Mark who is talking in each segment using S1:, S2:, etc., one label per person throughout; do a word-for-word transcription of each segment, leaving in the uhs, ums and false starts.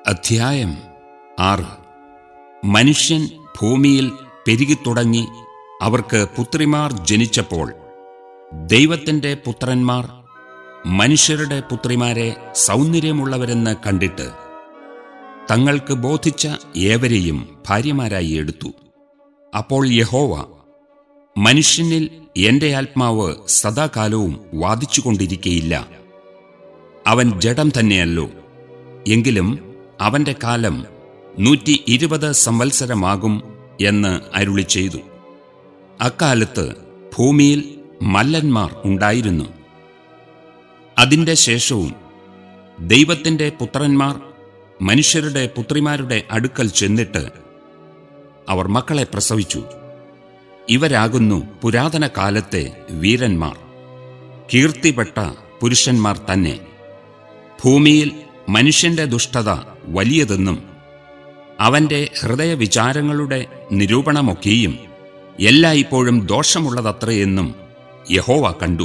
S1: അധ്യായം ആറ്. മനുഷ്യൻ ഭൂമിയിൽ പെരുകിത്തുടങ്ങി അവർക്ക് പുത്രിമാർ ജനിച്ചപ്പോൾ ദൈവത്തിന്റെ പുത്രന്മാർ മനുഷ്യരുടെ പുത്രിമാരെ സൗന്ദര്യമുള്ളവരെന്ന് കണ്ടിട്ട് തങ്ങൾക്ക് ബോധിച്ച ഏവരെയും ഭാര്യമാരായി എടുത്തു. അപ്പോൾ യഹോവ, മനുഷ്യനിൽ എന്റെ ആത്മാവ് സദാകാലവും വാദിച്ചുകൊണ്ടിരിക്കയില്ല. അവൻ ജഡം തന്നെയല്ലോ, എങ്കിലും അവന്റെ കാലം നൂറ്റി ഇരുപത് സംവത്സരമാകും എന്ന് അരുളി ചെയ്തു. അക്കാലത്ത് ഭൂമിയിൽ മല്ലന്മാർ ഉണ്ടായിരുന്നു. അതിന്റെ ശേഷവും ദൈവത്തിന്റെ പുത്രന്മാർ മനുഷ്യരുടെ പുത്രിമാരുടെ അടുക്കൽ ചെന്നിട്ട് അവർ മക്കളെ പ്രസവിച്ചു. ഇവരാകുന്നു പുരാതന കാലത്തെ വീരന്മാർ, കീർത്തിപ്പെട്ട പുരുഷന്മാർ തന്നെ. ഭൂമിയിൽ മനുഷ്യന്റെ ദുഷ്ടത വലിയതെന്നും അവന്റെ ഹൃദയവിചാരങ്ങളുടെ നിരൂപണമൊക്കെയും എല്ലായ്പ്പോഴും ദോഷമുള്ളതത്രയെന്നും യഹോവ കണ്ടു.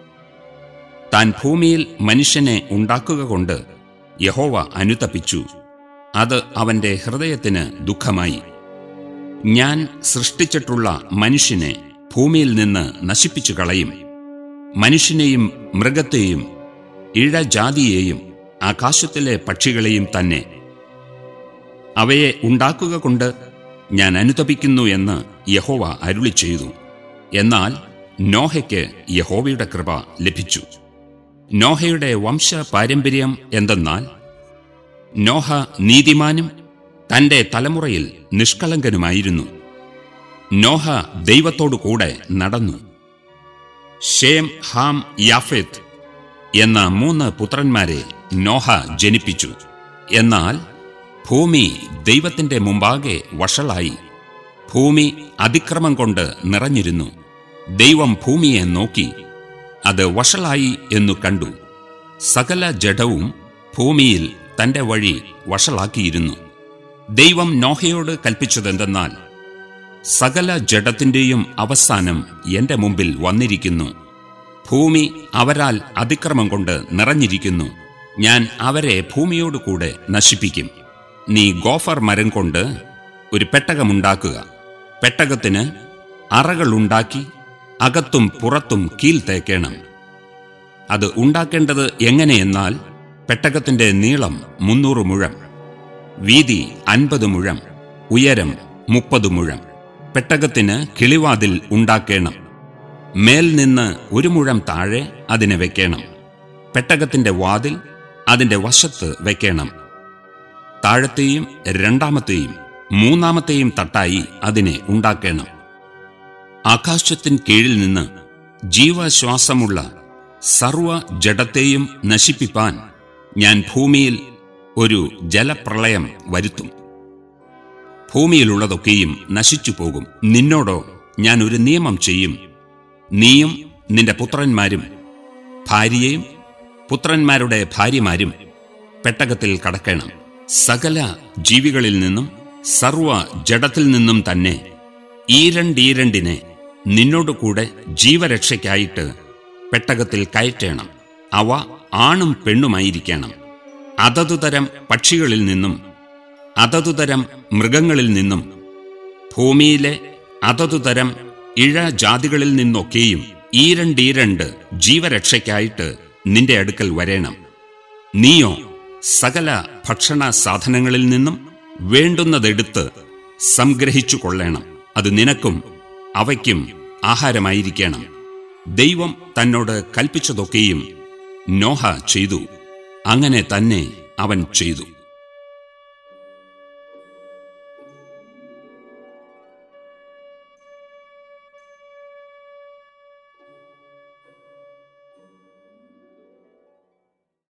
S1: താൻ ഭൂമിയിൽ മനുഷ്യനെ ഉണ്ടാക്കുക കൊണ്ട് യഹോവ അനുതപിച്ചു. അത് അവന്റെ ഹൃദയത്തിന് ദുഃഖമായി. ഞാൻ സൃഷ്ടിച്ചിട്ടുള്ള മനുഷ്യനെ ഭൂമിയിൽ നിന്ന് നശിപ്പിച്ചു കളയും. മനുഷ്യനെയും മൃഗത്തെയും ഇഴജാതിയെയും ആകാശത്തിലെ പക്ഷികളെയും തന്നെ. അവയെ ഉണ്ടാക്കുക കൊണ്ട് ഞാൻ അനുതപിക്കുന്നു എന്ന് യഹോവ അരുളി ചെയ്തു. എന്നാൽ നോഹയ്ക്ക് യഹോവയുടെ കൃപ ലഭിച്ചു. നോഹയുടെ വംശ പാരമ്പര്യം എന്തെന്നാൽ, നോഹ നീതിമാനും തന്റെ തലമുറയിൽ നിഷ്കളങ്കനുമായിരുന്നു. നോഹ ദൈവത്തോടു കൂടെ നടന്നു. ശേം, ഹാം, യാഫെത്ത് എന്ന മൂന്ന് പുത്രന്മാരെ നോഹ ജനിപ്പിച്ചു. എന്നാൽ ഭൂമി ദൈവത്തിന്റെ മുമ്പാകെ വഷളായി. ഭൂമി അതിക്രമം കൊണ്ട് നിറഞ്ഞിരുന്നു. ദൈവം ഭൂമിയെ നോക്കി, അത് വഷളായി എന്നു കണ്ടു. സകല ജഡവും ഭൂമിയിൽ തന്റെ വഴി വഷളാക്കിയിരുന്നു. ദൈവം നോഹയോട് കൽപ്പിച്ചതെന്തെന്നാൽ, സകല ജഡത്തിന്റെയും അവസാനം എന്റെ മുമ്പിൽ വന്നിരിക്കുന്നു. ഭൂമി അവരാൽ അതിക്രമം കൊണ്ട് നിറഞ്ഞിരിക്കുന്നു. ഞാൻ അവരെ ഭൂമിയോടുകൂടെ നശിപ്പിക്കും. നീ ഗോഫർ മരം കൊണ്ട് ഒരു പെട്ടകമുണ്ടാക്കുക. പെട്ടകത്തിന് അറകളുണ്ടാക്കി അകത്തും പുറത്തും കീൽ തേക്കണം. അത് ഉണ്ടാക്കേണ്ടത് എങ്ങനെയെന്നാൽ, പെട്ടകത്തിന്റെ നീളം മുന്നൂറ് മുഴം, വീതി അൻപത് മുഴം, ഉയരം മുപ്പത് മുഴം. പെട്ടകത്തിന് കിളിവാതിൽ ഉണ്ടാക്കേണം. മേൽ നിന്ന് ഒരു മുഴം താഴെ അതിനെ വെക്കണം. പെട്ടകത്തിന്റെ വാതിൽ അതിന്റെ വശത്ത് വെക്കണം. താഴത്തെയും രണ്ടാമത്തെയും മൂന്നാമത്തെയും തട്ടായി അതിനെ ഉണ്ടാക്കണം. ആകാശത്തിൻ കീഴിൽ നിന്ന് ജീവശ്വാസമുള്ള സർവ ജഡത്തെയും നശിപ്പിപ്പാൻ ഞാൻ ഭൂമിയിൽ ഒരു ജലപ്രളയം വരുത്തും. ഭൂമിയിലുള്ളതൊക്കെയും നശിച്ചു പോകും. നിന്നോടോ ഞാൻ ഒരു നിയമം ചെയ്യും. നീയും നിന്റെ പുത്രന്മാരും ഭാര്യയും പുത്രന്മാരുടെ ഭാര്യമാരും പെട്ടകത്തിൽ കടക്കണം. സകല ജീവികളിൽ നിന്നും സർവ ജഡത്തിൽ നിന്നും തന്നെ ഈരണ്ടീരണ്ടിനെ നിന്നോടുകൂടെ ജീവരക്ഷയ്ക്കായിട്ട് പെട്ടകത്തിൽ കയറ്റേണം. അവ ആണും പെണ്ണുമായിരിക്കണം. അതതുതരം പക്ഷികളിൽ നിന്നും അതതുതരം മൃഗങ്ങളിൽ നിന്നും ഭൂമിയിലെ അതതുതരം ഇഴജാതികളിൽ നിന്നൊക്കെയും ഈരണ്ടീരണ്ട് ജീവരക്ഷയ്ക്കായിട്ട് നിന്റെ അടുക്കൽ വരേണം. നീയോ സകല ഭക്ഷണ സാധനങ്ങളിൽ നിന്നും വേണ്ടുന്നതെടുത്ത് സംഗ്രഹിച്ചു കൊള്ളേണം. അത് നിനക്കും അവയ്ക്കും ആഹാരമായിരിക്കണം. ദൈവം തന്നോട് കൽപ്പിച്ചതൊക്കെയും നോഹ ചെയ്തു. അങ്ങനെ തന്നെ അവൻ ചെയ്തു.